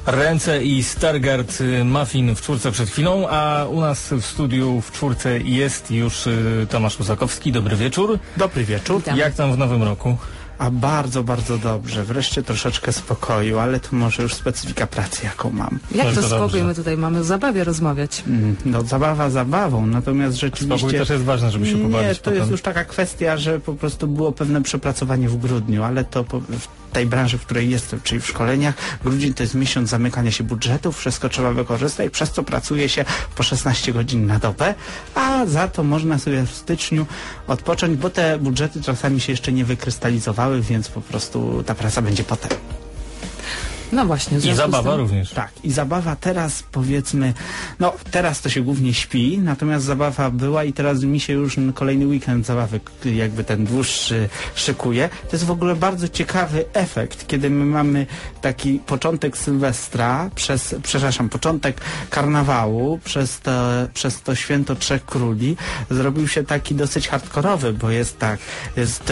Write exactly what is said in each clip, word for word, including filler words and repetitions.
Ręce i Stargard Muffin w czwórce przed chwilą, a u nas w studiu w czwórce jest już Tomasz Łusakowski. Dobry wieczór. Dobry wieczór. Witam. Jak tam w nowym roku? A bardzo, bardzo dobrze. Wreszcie troszeczkę spokoju, ale to może już specyfika pracy, jaką mam. Jak to, to spokój? dobrze. My tutaj mamy o zabawie rozmawiać. Mm, No zabawa zabawą, natomiast rzeczywiście... Spokój też jest ważne, żeby się pobawić. Nie, to potem. jest już taka kwestia, że po prostu było pewne przepracowanie w grudniu, ale to po, w tej branży, w której jestem, czyli w szkoleniach, grudzień to jest miesiąc zamykania się budżetów, wszystko trzeba wykorzystać, przez co pracuje się po szesnaście godzin na dobę, a za to można sobie w styczniu odpocząć, bo te budżety czasami się jeszcze nie wykrystalizowały, więc po prostu ta praca będzie potem. No właśnie. w I związku z zabawa tym... również. Tak, i zabawa teraz, powiedzmy, no teraz to się głównie śpi, natomiast zabawa była i teraz mi się już kolejny weekend zabawy, jakby ten dłuższy, szykuje. To jest w ogóle bardzo ciekawy efekt, kiedy my mamy taki początek Sylwestra, przez, przepraszam, początek karnawału, przez to, przez to święto Trzech Króli, zrobił się taki dosyć hardkorowy, bo jest tak, jest,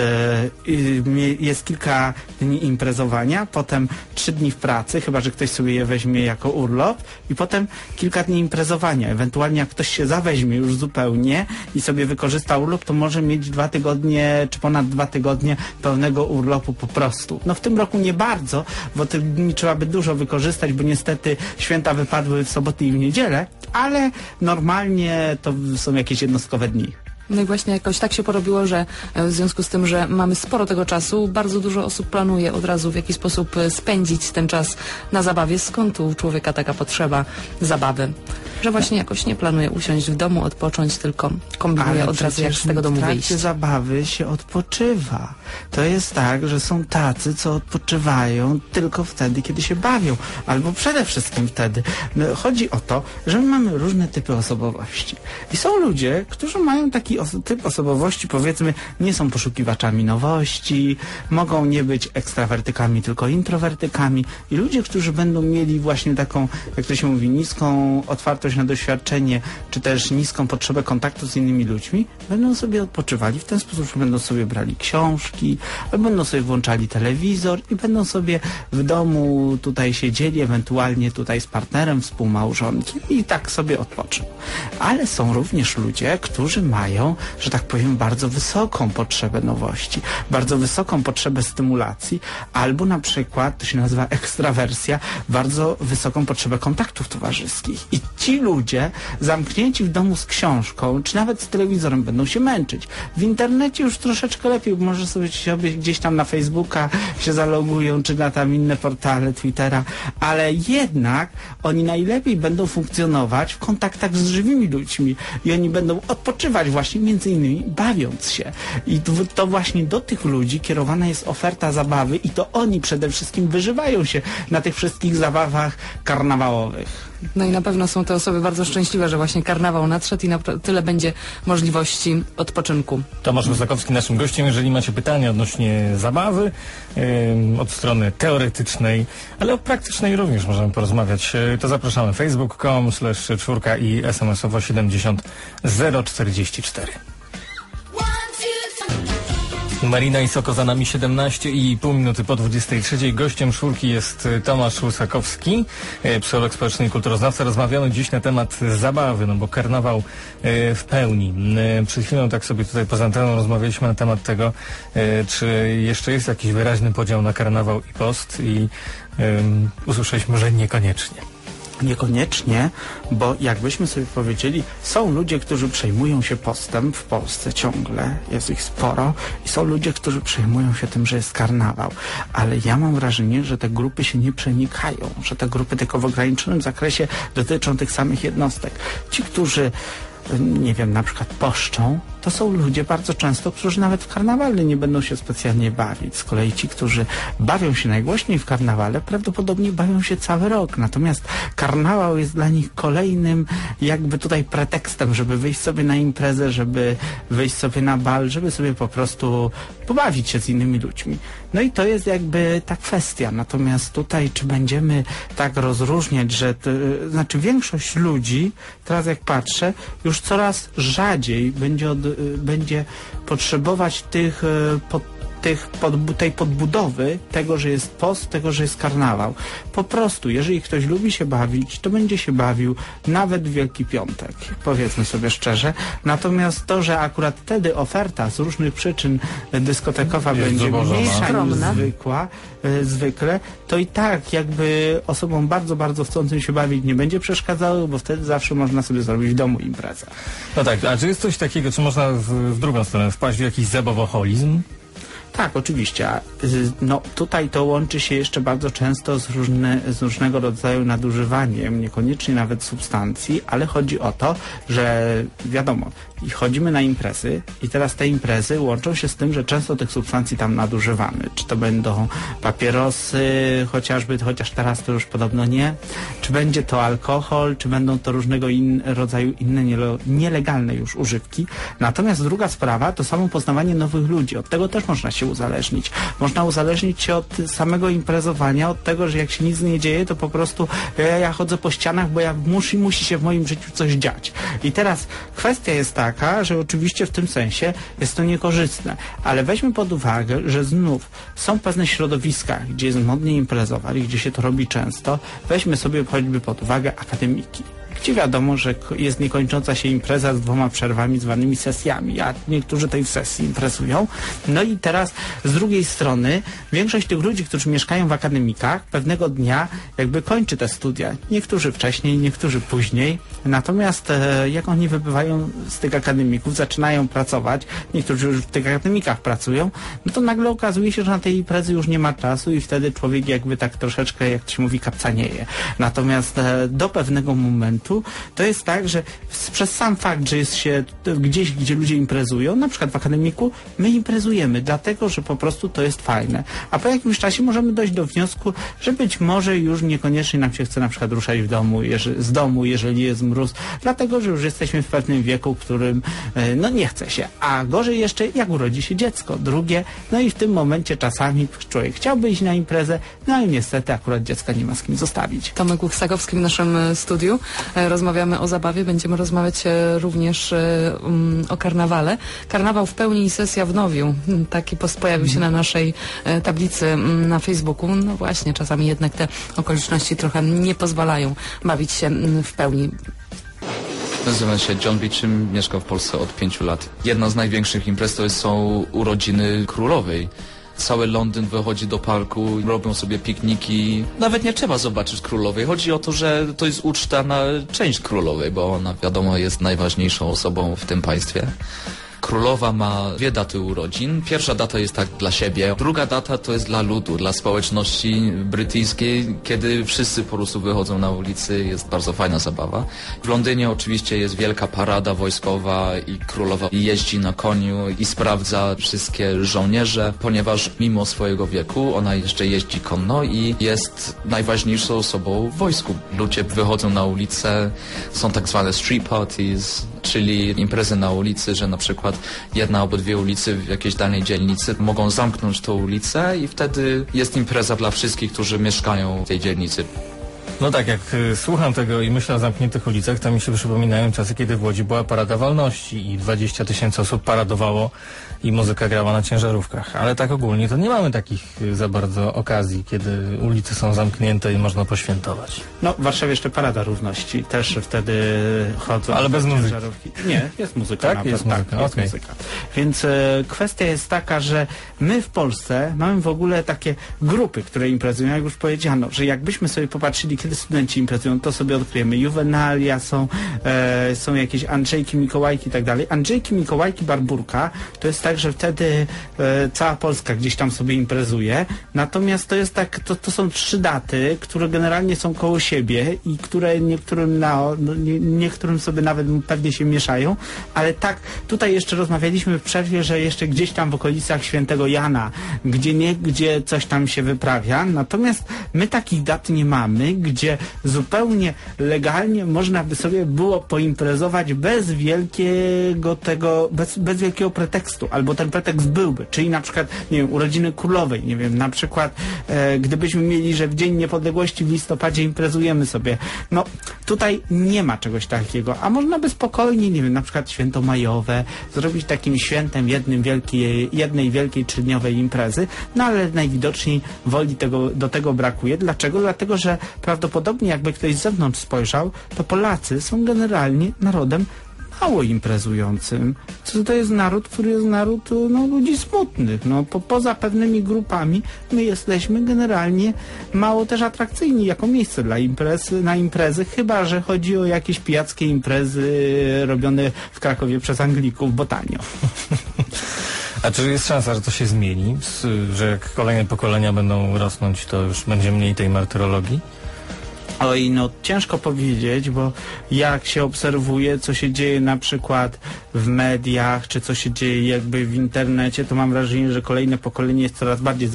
jest kilka dni imprezowania, potem trzy dni w pracy, chyba że ktoś sobie je weźmie jako urlop i potem kilka dni imprezowania. Ewentualnie jak ktoś się zaweźmie już zupełnie i sobie wykorzysta urlop, to może mieć dwa tygodnie czy ponad dwa tygodnie pełnego urlopu po prostu. No w tym roku nie bardzo, bo tych dni trzeba by dużo wykorzystać, bo niestety święta wypadły w soboty i w niedzielę, ale normalnie to są jakieś jednostkowe dni. No i właśnie jakoś tak się porobiło, że w związku z tym, że mamy sporo tego czasu, bardzo dużo osób planuje od razu w jakiś sposób spędzić ten czas na zabawie. Skąd u człowieka taka potrzeba zabawy? Że właśnie jakoś nie planuje usiąść w domu, odpocząć, tylko kombinuje Ale od razu, jak z tego domu w wyjść. trakcie zabawy się odpoczywa. To jest tak, że są tacy, co odpoczywają tylko wtedy, kiedy się bawią. Albo przede wszystkim wtedy. No, chodzi o to, że my mamy różne typy osobowości. I są ludzie, którzy mają taki os typ osobowości, powiedzmy, nie są poszukiwaczami nowości, mogą nie być ekstrawertykami, tylko introwertykami. I ludzie, którzy będą mieli właśnie taką, jak to się mówi, niską otwartość na doświadczenie, czy też niską potrzebę kontaktu z innymi ludźmi, będą sobie odpoczywali w ten sposób, że będą sobie brali książki, będą sobie włączali telewizor i będą sobie w domu tutaj siedzieli, ewentualnie tutaj z partnerem, współmałżonkiem i tak sobie odpoczną. Ale są również ludzie, którzy mają, że tak powiem, bardzo wysoką potrzebę nowości, bardzo wysoką potrzebę stymulacji, albo na przykład, to się nazywa ekstrawersja, bardzo wysoką potrzebę kontaktów towarzyskich. I ci ludzie zamknięci w domu z książką, czy nawet z telewizorem będą się męczyć. W internecie już troszeczkę lepiej, bo może sobie, sobie gdzieś tam na Facebooka się zalogują, czy na tam inne portale, Twittera, ale jednak oni najlepiej będą funkcjonować w kontaktach z żywymi ludźmi i oni będą odpoczywać właśnie między innymi bawiąc się. I to, to właśnie do tych ludzi kierowana jest oferta zabawy i to oni przede wszystkim wyżywają się na tych wszystkich zabawach karnawałowych. No i na pewno są te osoby bardzo szczęśliwe, że właśnie karnawał nadszedł i na tyle będzie możliwości odpoczynku. Tomasz Łusakowski naszym gościem. Jeżeli macie pytania odnośnie zabawy, yy, od strony teoretycznej, ale o praktycznej również możemy porozmawiać, yy, to zapraszamy facebook kropka com slash czwórka i es em esowo siedemdziesiąt zero czterdzieści cztery. Marina i Soko za nami, siedemnaście i pół minuty po dwudziestej trzeciej. Gościem czwórki jest Tomasz Łusakowski, psycholog społeczny i kulturoznawca. Rozmawiamy dziś na temat zabawy, no bo karnawał w pełni. Przed chwilą tak sobie tutaj poza anteną rozmawialiśmy na temat tego, czy jeszcze jest jakiś wyraźny podział na karnawał i post i um, usłyszeliśmy, że niekoniecznie. Niekoniecznie, bo jakbyśmy sobie powiedzieli, są ludzie, którzy przejmują się postem w Polsce ciągle, jest ich sporo i są ludzie, którzy przejmują się tym, że jest karnawał, ale ja mam wrażenie, że te grupy się nie przenikają, że te grupy tylko w ograniczonym zakresie dotyczą tych samych jednostek. Ci, którzy nie wiem, na przykład poszczą, to są ludzie bardzo często, którzy nawet w karnawale nie będą się specjalnie bawić. Z kolei ci, którzy bawią się najgłośniej w karnawale, prawdopodobnie bawią się cały rok. Natomiast karnawał jest dla nich kolejnym jakby tutaj pretekstem, żeby wyjść sobie na imprezę, żeby wyjść sobie na bal, żeby sobie po prostu pobawić się z innymi ludźmi. No i to jest jakby ta kwestia. Natomiast tutaj, czy będziemy tak rozróżniać, że to, znaczy większość ludzi, teraz jak patrzę, już coraz rzadziej będzie, od, będzie potrzebować tych pod, tych pod, tej podbudowy, tego, że jest post, tego, że jest karnawał. Po prostu, jeżeli ktoś lubi się bawić, to będzie się bawił nawet w Wielki Piątek, powiedzmy sobie szczerze. Natomiast to, że akurat wtedy oferta z różnych przyczyn dyskotekowa Jest będzie zubożona. mniejsza niż Skromna. zwykła, y, zwykle, to i tak jakby osobom bardzo, bardzo chcącym się bawić nie będzie przeszkadzało, bo wtedy zawsze można sobie zrobić w domu imprezę. No tak, a czy jest coś takiego, czy można w, w drugą stronę wpaść w jakiś zabawoholizm? Tak, oczywiście. A, y, No tutaj to łączy się jeszcze bardzo często z, różne, z różnego rodzaju nadużywaniem, niekoniecznie nawet substancji, ale chodzi o to, że wiadomo, i chodzimy na imprezy i teraz te imprezy łączą się z tym, że często tych substancji tam nadużywamy. Czy to będą papierosy, chociażby, chociaż teraz to już podobno nie, czy będzie to alkohol, czy będą to różnego in, rodzaju inne niele, nielegalne już używki. Natomiast druga sprawa to samo poznawanie nowych ludzi. Od tego też można się uzależnić. Można uzależnić się od samego imprezowania, od tego, że jak się nic nie dzieje, to po prostu ja, ja chodzę po ścianach, bo ja musi, musi się w moim życiu coś dziać. I teraz kwestia jest taka, że oczywiście w tym sensie jest to niekorzystne, ale weźmy pod uwagę, że znów są pewne środowiska, gdzie jest modnie imprezować, gdzie się to robi często. Weźmy sobie choćby pod uwagę akademiki, gdzie wiadomo, że jest niekończąca się impreza z dwoma przerwami zwanymi sesjami, a niektórzy tej sesji imprezują. No i teraz z drugiej strony większość tych ludzi, którzy mieszkają w akademikach, pewnego dnia jakby kończy te studia. Niektórzy wcześniej, niektórzy później. Natomiast e, jak oni wybywają z tych akademików, zaczynają pracować, niektórzy już w tych akademikach pracują, no to nagle okazuje się, że na tej imprezy już nie ma czasu i wtedy człowiek jakby tak troszeczkę, jak to się mówi, kapcanieje. Natomiast e, do pewnego momentu to jest tak, że przez sam fakt, że jest się gdzieś, gdzie ludzie imprezują, na przykład w akademiku, my imprezujemy, dlatego, że po prostu to jest fajne. A po jakimś czasie możemy dojść do wniosku, że być może już niekoniecznie nam się chce na przykład ruszać w domu, jeży, z domu, jeżeli jest mróz, dlatego, że już jesteśmy w pewnym wieku, w którym e, no nie chce się. A gorzej jeszcze, jak urodzi się dziecko, drugie, no i w tym momencie czasami człowiek chciałby iść na imprezę, no ale niestety akurat dziecka nie ma z kim zostawić. Tomek Łuksakowski w naszym e, studiu. E, Rozmawiamy o zabawie, będziemy rozmawiać e, również e, um, o karnawale. Karnawał w pełni i sesja w Nowiu. Taki post pojawił się na naszej e, tablicy m, na Facebooku. No właśnie, czasami jednak te okoliczności trochę nie pozwalają bawić się m, w pełni. Nazywam się John Beecham, mieszkam w Polsce od pięciu lat. Jedna z największych imprez to są urodziny królowej. Cały Londyn wychodzi do parku, robią sobie pikniki. Nawet nie trzeba zobaczyć królowej. Chodzi o to, że to jest uczta na część królowej, bo ona wiadomo jest najważniejszą osobą w tym państwie. Królowa ma dwie daty urodzin. Pierwsza data jest tak dla siebie, druga data to jest dla ludu, dla społeczności brytyjskiej, kiedy wszyscy po prostu wychodzą na ulicy, jest bardzo fajna zabawa. W Londynie oczywiście jest wielka parada wojskowa i królowa jeździ na koniu i sprawdza wszystkie żołnierze, ponieważ mimo swojego wieku ona jeszcze jeździ konno i jest najważniejszą osobą w wojsku. Ludzie wychodzą na ulicę, są tak zwane street parties, czyli imprezy na ulicy, że na przykład jedna albo dwie ulicy w jakiejś danej dzielnicy mogą zamknąć tą ulicę i wtedy jest impreza dla wszystkich, którzy mieszkają w tej dzielnicy. No tak, jak y, słucham tego i myślę o zamkniętych ulicach, to mi się przypominają czasy, kiedy w Łodzi była Parada Wolności i dwadzieścia tysięcy osób paradowało i muzyka grała na ciężarówkach. Ale tak ogólnie to nie mamy takich y, za bardzo okazji, kiedy ulice są zamknięte i można poświętować. No, w Warszawie jeszcze Parada Równości, też wtedy chodzą. Ale bez muzyki. ciężarówki. Nie, jest muzyka. Tak? Nawet, Jest muzyka, tak, jest okej. muzyka. Więc e, kwestia jest taka, że my w Polsce mamy w ogóle takie grupy, które imprezują, jak już powiedziano, że jakbyśmy sobie popatrzyli, kiedy studenci imprezują, to sobie odkryjemy Juvenalia, są, e, są jakieś Andrzejki, Mikołajki i tak dalej. Andrzejki, Mikołajki, Barburka, to jest tak, że wtedy e, cała Polska gdzieś tam sobie imprezuje, natomiast to jest tak, to, to są trzy daty, które generalnie są koło siebie i które niektórym, na, no, nie, niektórym sobie nawet pewnie się mieszają, ale tak, tutaj jeszcze rozmawialiśmy w przerwie, że jeszcze gdzieś tam w okolicach Świętego Jana, gdzie nie, gdzie coś tam się wyprawia, natomiast my takich dat nie mamy, gdzie zupełnie legalnie można by sobie było poimprezować bez wielkiego tego, bez, bez wielkiego pretekstu, albo ten pretekst byłby, czyli na przykład, nie wiem, urodziny królowej, nie wiem, na przykład e, gdybyśmy mieli, że w Dzień Niepodległości w listopadzie imprezujemy sobie, no tutaj nie ma czegoś takiego, a można by spokojnie, nie wiem, na przykład święto majowe zrobić takim świętem jednym wielkiej, jednej wielkiej trzydniowej imprezy, no ale najwidoczniej woli tego, do tego brakuje. Dlaczego? Dlatego, że prawdopodobnie jakby ktoś z zewnątrz spojrzał, to Polacy są generalnie narodem mało imprezującym. Co to jest naród, który jest naród no, ludzi smutnych. No, po, poza pewnymi grupami my jesteśmy generalnie mało też atrakcyjni jako miejsce dla imprez, na imprezy, chyba że chodzi o jakieś pijackie imprezy robione w Krakowie przez Anglików, bo tanio. A czy jest szansa, że to się zmieni? Że jak kolejne pokolenia będą rosnąć, to już będzie mniej tej martyrologii? Oj, no ciężko powiedzieć, bo jak się obserwuje, co się dzieje na przykład w mediach, czy co się dzieje jakby w internecie, to mam wrażenie, że kolejne pokolenie jest coraz bardziej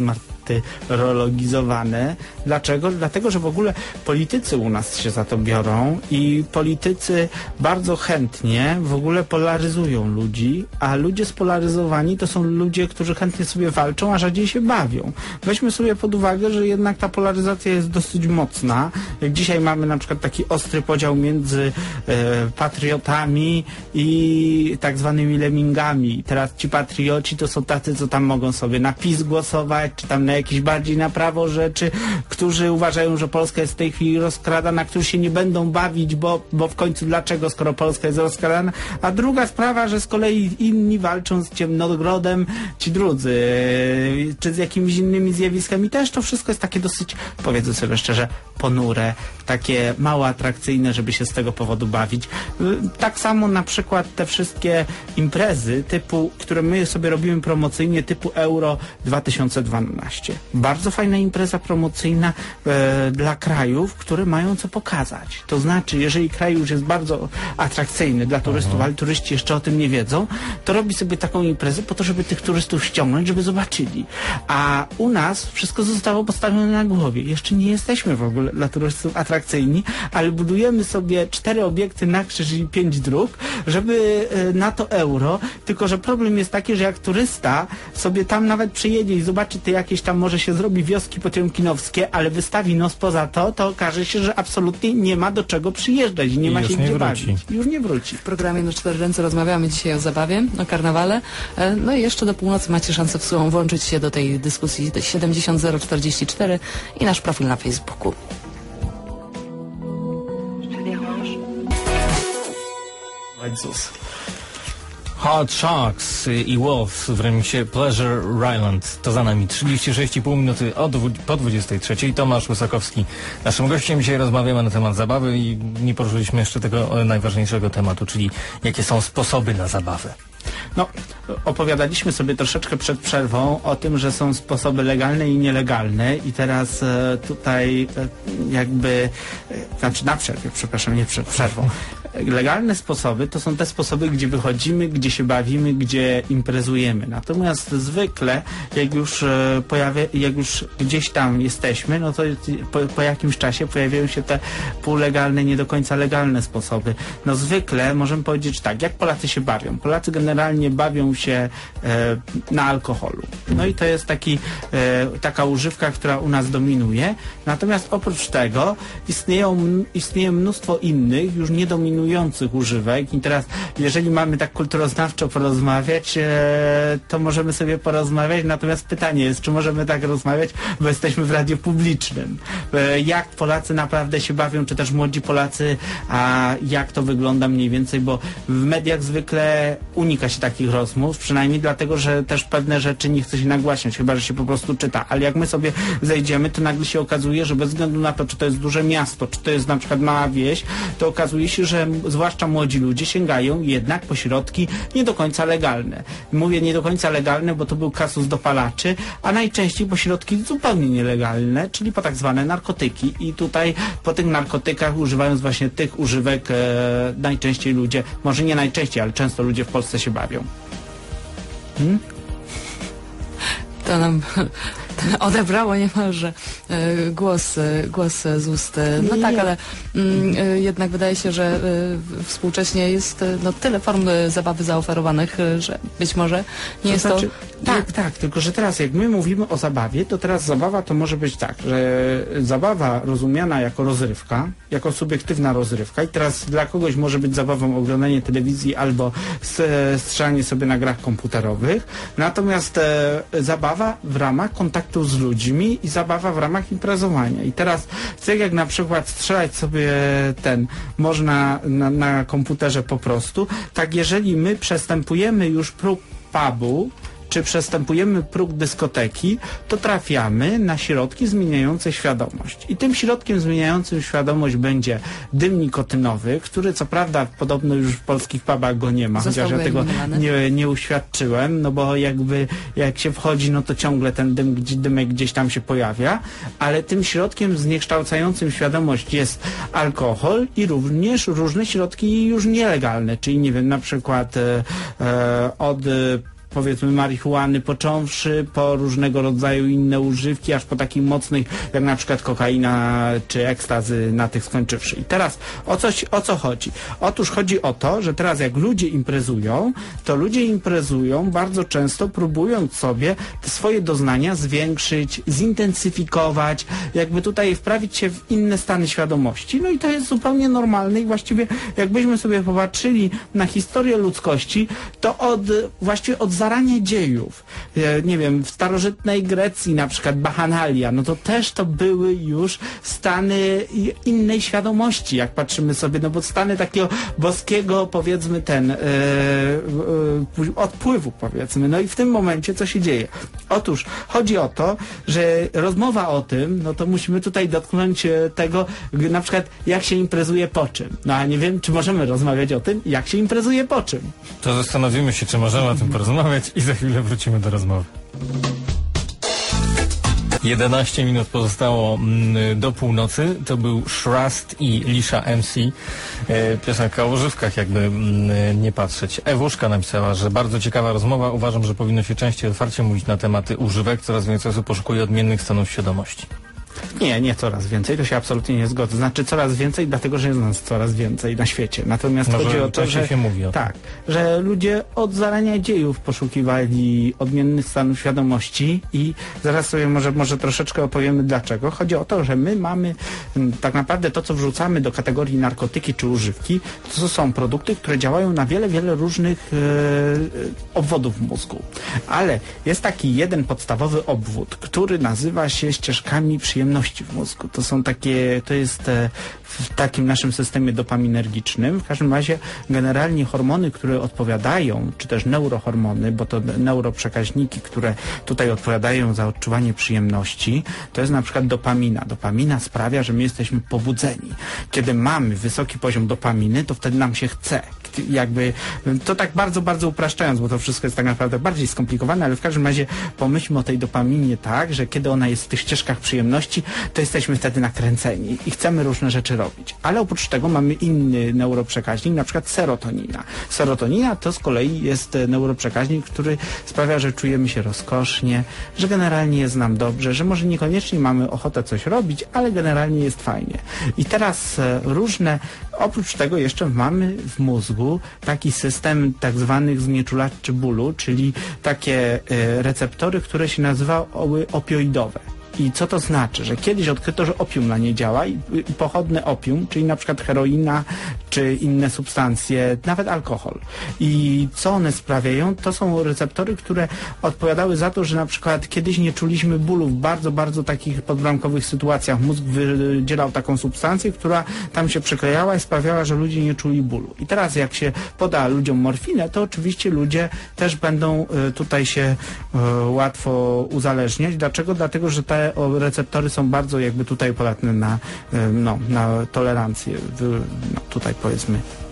zmartyrologizowane. Dlaczego? Dlatego, że w ogóle politycy u nas się za to biorą i politycy bardzo chętnie w ogóle polaryzują ludzi, a ludzie spolaryzowani to są ludzie, którzy chętnie sobie walczą, a rzadziej się bawią. Weźmy sobie pod uwagę, że jednak ta polaryzacja jest dosyć mocna. Jak dzisiaj mamy na przykład taki ostry podział między e, patriotami i tak zwanymi lemmingami. I teraz ci patrioci to są tacy, co tam mogą sobie na PiS głosować, czy tam na jakieś bardziej na prawo rzeczy, którzy uważają, że Polska jest w tej chwili rozkradana, którzy się nie będą bawić, bo, bo w końcu dlaczego, skoro Polska jest rozkradana. A druga sprawa, że z kolei inni walczą z ciemnogrodem, ci drudzy, e, czy z jakimiś innymi zjawiskami. Też to wszystko jest takie dosyć, powiedzmy sobie szczerze, ponure, takie mało atrakcyjne, żeby się z tego powodu bawić. Tak samo na przykład te wszystkie imprezy typu, które my sobie robimy promocyjnie, typu Euro dwa tysiące dwanaście. Bardzo fajna impreza promocyjna e, dla krajów, które mają co pokazać. To znaczy, jeżeli kraj już jest bardzo atrakcyjny dla turystów, Aha. ale turyści jeszcze o tym nie wiedzą, to robi sobie taką imprezę po to, żeby tych turystów ściągnąć, żeby zobaczyli. A u nas wszystko zostało postawione na głowie. Jeszcze nie jesteśmy w ogóle dla turystów atrakcyjni, ale budujemy sobie cztery obiekty na krzyż i pięć dróg, żeby na to euro, tylko że problem jest taki, że jak turysta sobie tam nawet przyjedzie i zobaczy te jakieś tam, może się zrobi wioski potiomkinowskie, ale wystawi nos poza to, to okaże się, że absolutnie nie ma do czego przyjeżdżać, nie I ma się gdzie wróci. bawić. Już nie wróci. W programie Na Cztery Ręce rozmawiamy dzisiaj o zabawie, o karnawale. No i jeszcze do północy macie szansę w sumie włączyć się do tej dyskusji siedemdziesiąt zero czterdzieści cztery i nasz profil na Facebooku. Hard Sharks i Wolves w remiksie Pleasure Island. To za nami trzydzieści sześć i pół minuty od, po dwudziestej trzeciej. Tomasz Łysakowski. Naszym gościem dzisiaj rozmawiamy na temat zabawy i nie poruszyliśmy jeszcze tego najważniejszego tematu, czyli jakie są sposoby na zabawę. No, opowiadaliśmy sobie troszeczkę przed przerwą o tym, że są sposoby legalne i nielegalne i teraz e, tutaj e, jakby, e, znaczy na przerwie, przepraszam, nie przed przerwą. Legalne sposoby to są te sposoby, gdzie wychodzimy, gdzie się bawimy, gdzie imprezujemy. Natomiast zwykle, jak już e, pojawia, jak już gdzieś tam jesteśmy, no to po, po jakimś czasie pojawiają się te półlegalne, nie do końca legalne sposoby. No zwykle możemy powiedzieć tak, jak Polacy się bawią. Polacy generalnie bawią się e, na alkoholu. No i to jest taki, e, taka używka, która u nas dominuje. Natomiast oprócz tego istnieją, istnieje mnóstwo innych, już nie dominujących używek. I teraz, jeżeli mamy tak kulturoznawczo porozmawiać, e, to możemy sobie porozmawiać. Natomiast pytanie jest, czy możemy tak rozmawiać, bo jesteśmy w radiu publicznym. E, jak Polacy naprawdę się bawią, czy też młodzi Polacy, a jak to wygląda mniej więcej, bo w mediach zwykle unika się takich rozmów, przynajmniej dlatego, że też pewne rzeczy nie chce się nagłaśniać, chyba że się po prostu czyta. Ale jak my sobie zejdziemy, to nagle się okazuje, że bez względu na to, czy to jest duże miasto, czy to jest na przykład mała wieś, to okazuje się, że zwłaszcza młodzi ludzie sięgają jednak po środki nie do końca legalne. Mówię nie do końca legalne, bo to był kasus dopalaczy, a najczęściej po środki zupełnie nielegalne, czyli po tak zwane narkotyki. I tutaj po tych narkotykach, używając właśnie tych używek, e, najczęściej ludzie, może nie najczęściej, ale często ludzie w Polsce się bawią. Hmm? To nam odebrało niemalże e, głos, e, głos z ust. E, No Nie, tak, nie. ale mm, e, jednak wydaje się, że e, współcześnie jest e, no, tyle form e, zabawy zaoferowanych, e, że być może nie jest znaczy, to... Tak, tak, tylko że teraz jak my mówimy o zabawie, to teraz zabawa to może być tak, że zabawa rozumiana jako rozrywka, jako subiektywna rozrywka i teraz dla kogoś może być zabawą oglądanie telewizji albo s- strzelanie sobie na grach komputerowych, natomiast e, zabawa w ramach kontaktu z ludźmi i zabawa w ramach imprezowania. I teraz tak jak na przykład strzelać sobie ten można na, na komputerze po prostu, tak jeżeli my przestępujemy już próg pubu, czy przestępujemy próg dyskoteki, to trafiamy na środki zmieniające świadomość. I tym środkiem zmieniającym świadomość będzie dym nikotynowy, który co prawda podobno już w polskich pubach go nie ma, Został chociaż ja tego wyeliminowany. nie, nie uświadczyłem, no bo jakby jak się wchodzi, no to ciągle ten dym, gdzie- dymek gdzieś tam się pojawia, ale tym środkiem zniekształcającym świadomość jest alkohol i również różne środki już nielegalne, czyli nie wiem, na przykład e, e, od e, powiedzmy marihuany począwszy, po różnego rodzaju inne używki, aż po takich mocnych, jak na przykład kokaina czy ekstazy na tych skończywszy. I teraz o co, o co chodzi? Otóż chodzi o to, że teraz jak ludzie imprezują, to ludzie imprezują bardzo często próbując sobie te swoje doznania zwiększyć, zintensyfikować, jakby tutaj wprawić się w inne stany świadomości. No i to jest zupełnie normalne i właściwie jakbyśmy sobie popatrzyli na historię ludzkości, to od właściwie od zarania dziejów, e, nie wiem, w starożytnej Grecji na przykład Bacchanalia, no to też to były już stany i- innej świadomości, jak patrzymy sobie, no bo stany takiego boskiego, powiedzmy ten, e, e, odpływu, powiedzmy. No i w tym momencie co się dzieje? Otóż chodzi o to, że rozmowa o tym, no to musimy tutaj dotknąć e, tego, g- na przykład jak się imprezuje po czym. No a nie wiem, czy możemy rozmawiać o tym, jak się imprezuje po czym. To zastanowimy się, czy możemy o tym porozmawiać i za chwilę wrócimy do rozmowy. jedenaście minut pozostało mm, do północy. To był Shrust i Lisha M C. E, piosenka o używkach, jakby mm, nie patrzeć. Ewuszka napisała, że bardzo ciekawa rozmowa. Uważam, że powinno się częściej otwarcie mówić na tematy używek. Coraz więcej osób poszukuje odmiennych stanów świadomości. Nie, nie coraz więcej, to się absolutnie nie zgodzę. Znaczy coraz więcej, dlatego że jest nas coraz więcej na świecie. Natomiast Może chodzi o to, częściej że się mówi o tym. tak, że ludzie od zarania dziejów poszukiwali odmiennych stanów świadomości i zaraz sobie może, może troszeczkę opowiemy dlaczego. Chodzi o to, że my mamy m, tak naprawdę to, co wrzucamy do kategorii narkotyki czy używki, to są produkty, które działają na wiele, wiele różnych e, obwodów w mózgu. Ale jest taki jeden podstawowy obwód, który nazywa się ścieżkami przyjemności w mózgu. To są takie, to jest e, w takim naszym systemie dopaminergicznym. W każdym razie generalnie hormony, które odpowiadają, czy też neurohormony, bo to neuroprzekaźniki, które tutaj odpowiadają za odczuwanie przyjemności, to jest na przykład dopamina. Dopamina sprawia, że my jesteśmy pobudzeni. Kiedy mamy wysoki poziom dopaminy, to wtedy nam się chce. Jakby, to tak bardzo, bardzo upraszczając, bo to wszystko jest tak naprawdę bardziej skomplikowane, ale w każdym razie pomyślmy o tej dopaminie tak, że kiedy ona jest w tych ścieżkach przyjemności, to jesteśmy wtedy nakręceni i chcemy różne rzeczy robić. Ale oprócz tego mamy inny neuroprzekaźnik, na przykład serotonina. Serotonina to z kolei jest neuroprzekaźnik, który sprawia, że czujemy się rozkosznie, że generalnie jest nam dobrze, że może niekoniecznie mamy ochotę coś robić, ale generalnie jest fajnie. I teraz e, różne, oprócz tego jeszcze mamy w mózgu taki system tak zwanych znieczulaczy bólu, czyli takie e, receptory, które się nazywały opioidowe. I co to znaczy? Że kiedyś odkryto, że opium na nie działa i, i pochodne opium, czyli na przykład heroina, czy inne substancje, nawet alkohol. I co one sprawiają? To są receptory, które odpowiadały za to, że na przykład kiedyś nie czuliśmy bólu w bardzo, bardzo takich podbramkowych sytuacjach. Mózg wydzielał taką substancję, która tam się przyklejała i sprawiała, że ludzie nie czuli bólu. I teraz jak się poda ludziom morfinę, to oczywiście ludzie też będą y, tutaj się y, łatwo uzależniać. Dlaczego? Dlatego, że te o, receptory są bardzo jakby tutaj podatne na, y, no, na tolerancję. W, no, tutaj powiedzmy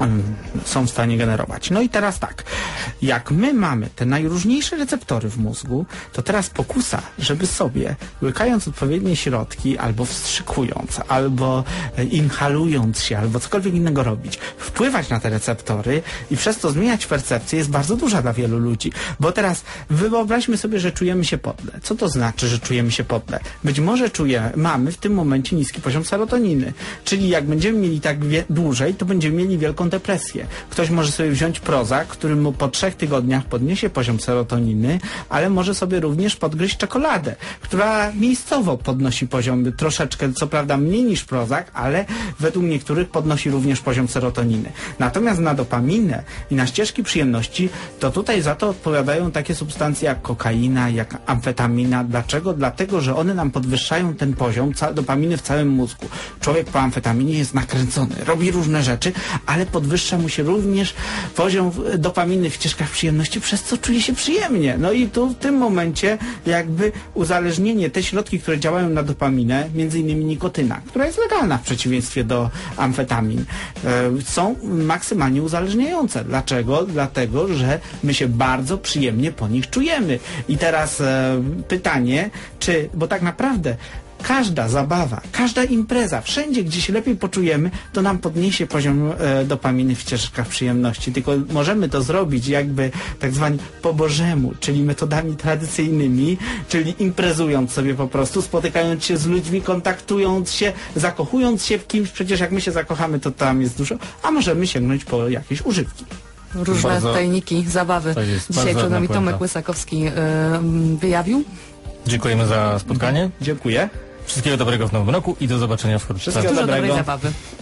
um, są w stanie generować. No i teraz tak, jak my mamy te najróżniejsze receptory w mózgu, to teraz pokusa, żeby sobie, łykając odpowiednie środki, albo wstrzykując, albo e, inhalując się, albo cokolwiek innego robić, wpływać na te receptory i przez to zmieniać percepcję, jest bardzo duża dla wielu ludzi. Bo teraz wyobraźmy sobie, że czujemy się podle. Co to znaczy, że czujemy się podle? Być może czujemy, mamy w tym momencie niski poziom serotoniny. Czyli jak będziemy mieli tak wie, dłużej, to będziemy mieli wielką depresję. Ktoś może sobie wziąć Prozac, który mu po trzech tygodniach podniesie poziom serotoniny, ale może sobie również podgryźć czekoladę, która miejscowo podnosi poziom troszeczkę, co prawda mniej niż Prozac, ale według niektórych podnosi również poziom serotoniny. Natomiast na dopaminę i na ścieżki przyjemności, to tutaj za to odpowiadają takie substancje jak kokaina, jak amfetamina. Dlaczego? Dlatego, że one nam podwyższają ten poziom dopaminy w całym mózgu. Człowiek po amfetaminie jest nakręcony, robi różne rzeczy, ale podwyższa mu się również poziom dopaminy w ścieżkach przyjemności, przez co czuje się przyjemnie. No i tu w tym momencie jakby uzależnienie, te środki, które działają na dopaminę, między innymi nikotyna, która jest legalna w przeciwieństwie do amfetamin, e, są maksymalnie uzależniające. Dlaczego? Dlatego, że my się bardzo przyjemnie po nich czujemy. I teraz e, pytanie, czy, bo tak naprawdę każda zabawa, każda impreza, wszędzie, gdzie się lepiej poczujemy, to nam podniesie poziom e, dopaminy w ścieżkach przyjemności. Tylko możemy to zrobić jakby tak zwani po bożemu, czyli metodami tradycyjnymi, czyli imprezując sobie po prostu, spotykając się z ludźmi, kontaktując się, zakochując się w kimś. Przecież jak my się zakochamy, to tam jest dużo, a możemy sięgnąć po jakieś używki. Różne Bardzo- tajniki, zabawy. Tak jest, Dzisiaj bardzo przed nami ładna Tomek puenta. Łysakowski y, wyjawił. Dziękujemy za spotkanie. Dziękuję. Wszystkiego dobrego w nowym roku i do zobaczenia wkrótce. Wszystkiego Dużo dobrego. dobrej zabawy.